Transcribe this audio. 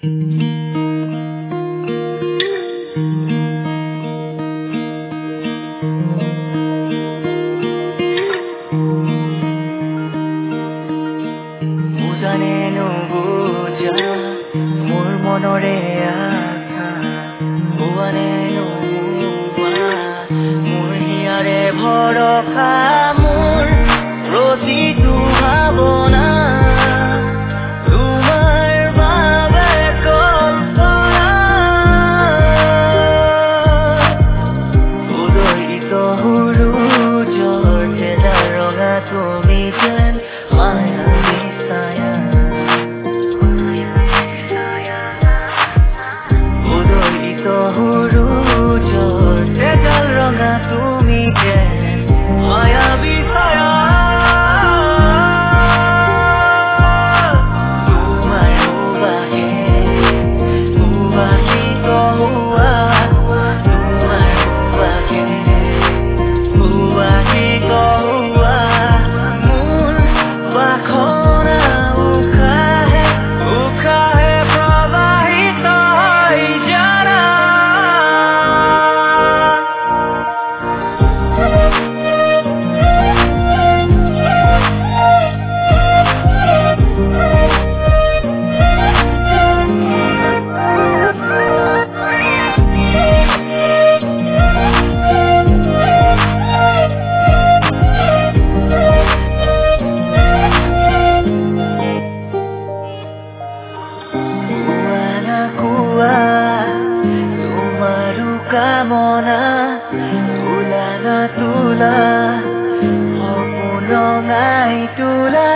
বুজানে নুবুজা মোৰ মনৰে আশা বুৱানে নুবুৱা মোৰ হিয়াৰে ভৰসা মোৰ প্ৰতিটো ভাৱনা তোমাৰ বাবে কল্পনা উদয়িত সূৰুযৰ তেজা ৰঙা তুমি যেন মায়াবী ছায়া উদয়িত সূৰুযৰ তেজা ৰঙা তুমি যেন মায়াবী ছায়া কামনা তুলা না তুলা সপোন ৰঙাই তুলা